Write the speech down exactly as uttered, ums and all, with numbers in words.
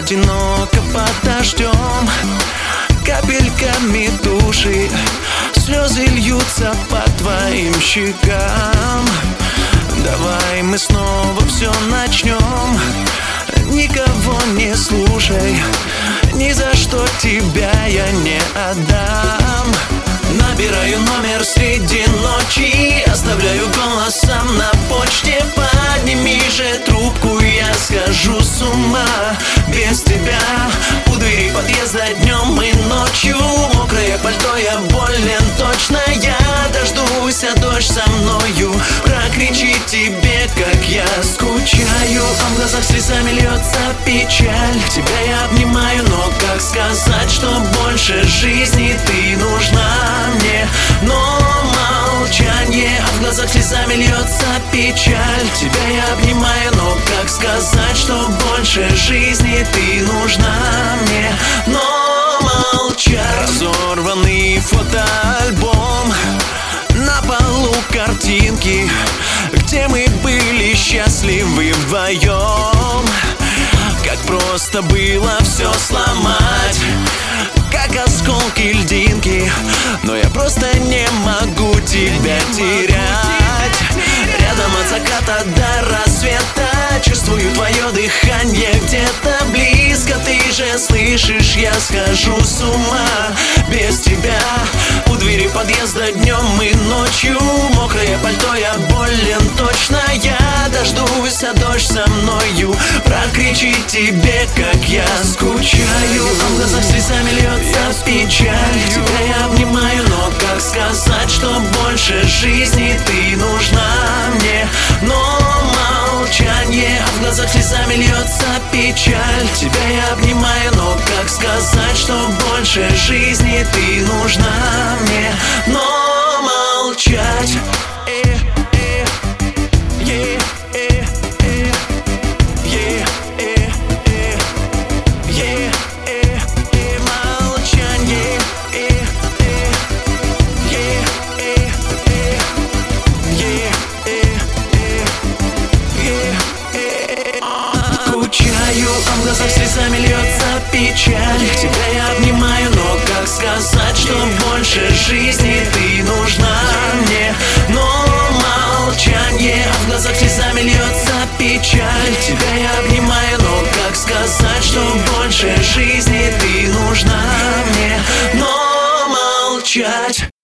одиноко под дождем, капельками туши слезы льются по твоим щекам. Давай мы снова все начнем, никого не слушай, ни за что тебя я не отдам. Набираю номер среди ночи, оставляю голос сам на почте. Подними же трубку, я схожу с ума без тебя. У двери подъезда днем и ночью, мокрое пальто, я болен точно. Я дождусь, а дождь со мною прокричит тебе, как я скучаю. А в глазах слезами льется печаль. Тебя я обнимаю, но как сказать, что больше жизни ты нужна мне? Но молчание, а в глазах слезами льется печаль. Тебя я обнимаю, но как сказать, что больше жизни ты нужна мне? Но молчать. Разорванный фотоальбом, на полу картинки, где мы были счастливы вдвоем. Как просто было все сломать, как осколки льдинки, но я просто не могу тебя терять. Рядом от заката до рассвета чувствую твое дыхание где-то близко. Ты же слышишь, я схожу с ума без тебя. У двери подъезда днем и ночью, мокрое пальто, я болен точно. Я дождусь, а дождь со мною прокричит тебе, как я скучаю. А в глазах слезами льется печаль. Тебя я обнимаю, но как сказать, что больше жизни ты нужна мне? Но молчание, а в глазах слезами льется печаль. Тебя я обнимаю, но как сказать, что больше жизни ты нужна мне? Но молчать. А в глазах слезами льется печаль. Тебя я обнимаю, но как сказать, что больше жизни ты нужна мне? Но молчание, а в глазах слезами льется печаль. Тебя я обнимаю, но как сказать, что больше жизни ты нужна мне? Но молчать.